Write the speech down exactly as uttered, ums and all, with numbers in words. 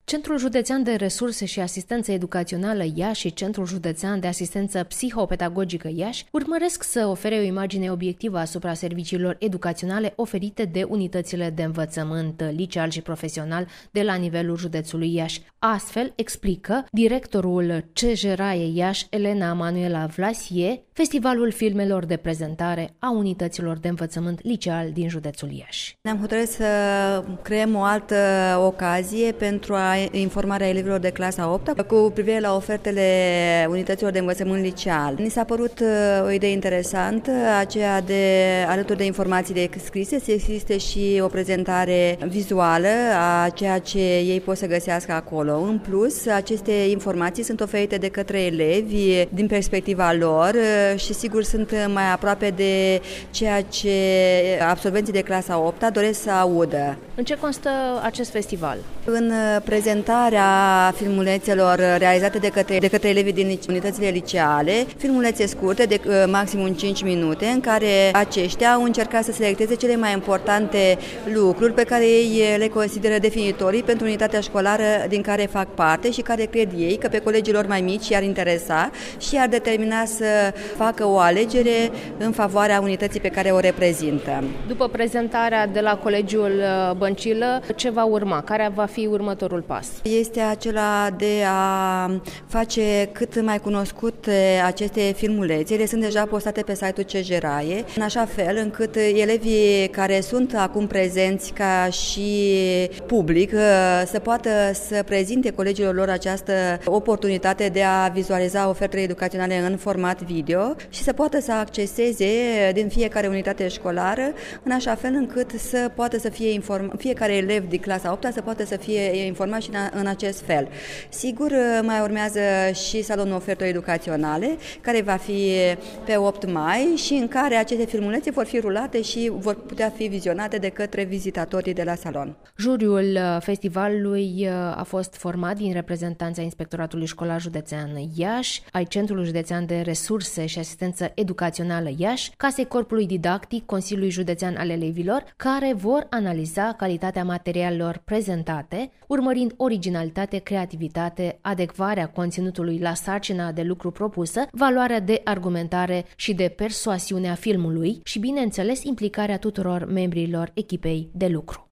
Centrul Județean de Resurse și Asistență Educațională Iași și Centrul Județean de Asistență Psihopedagogică Iași urmăresc să ofere o imagine obiectivă asupra serviciilor educaționale oferite de unitățile de învățământ liceal și profesional de la nivelul județului Iași. Astfel, explică directorul C J RAE Iași, Elena Manuela Vlasie, Festivalul Filmelor de Prezentare a Unităților de Învățământ Liceal din județul Iași. Ne-am hotărât să creăm o altă ocazie pentru a informarea elevilor de clasa a opta cu privire la ofertele unităților de învățământ liceal. Ni s-a părut o idee interesantă, aceea de, alături de informațiile scrise, să existe și o prezentare vizuală a ceea ce ei pot să găsească acolo. În plus, aceste informații sunt oferite de către elevi din perspectiva lor și sigur sunt mai aproape de ceea ce absolvenții de clasa a opta doresc să audă. În ce constă acest festival? În prezentarea filmulețelor realizate de către, de către elevii din unitățile liceale, filmulețe scurte de maximum cinci minute, în care aceștia au încercat să selecteze cele mai importante lucruri pe care ei le consideră definitorii pentru unitatea școlară din care fac parte și care cred ei că pe colegii lor mai mici i-ar interesa și i-ar determina să facă o alegere în favoarea unității pe care o reprezintă. După prezentarea de la Colegiul Băncilă, ce va urma? Care va fi următorul pas? Este acela de a face cât mai cunoscute aceste filmulețe. Ele sunt deja postate pe site-ul C J RAE, în așa fel încât elevii care sunt acum prezenți ca și public să poată să prezinte colegilor lor această oportunitate de a vizualiza ofertele educaționale în format video și să poată să acceseze din fiecare unitate școlară, în așa fel încât să poată să fie inform... fiecare elev din clasa a opta să poată să fie informat și în acest fel. Sigur, mai urmează și salonul ofertelor educaționale, care va fi pe opt mai și în care aceste filmulețe vor fi rulate și vor putea fi vizionate de către vizitatorii de la salon. Juriul festivalului a fost format din reprezentanța Inspectoratului Școlar Județean Iași, ai Centrului Județean de Resurse și Asistență Educațională Iași, Casei Corpului Didactic, Consiliului Județean al Elevilor, care vor analiza calitatea materialelor prezentate, urmărind originalitate, creativitate, adecvarea conținutului la sarcina de lucru propusă, valoarea de argumentare și de persoasiune a filmului și, bineînțeles, implicarea tuturor membrilor echipei de lucru.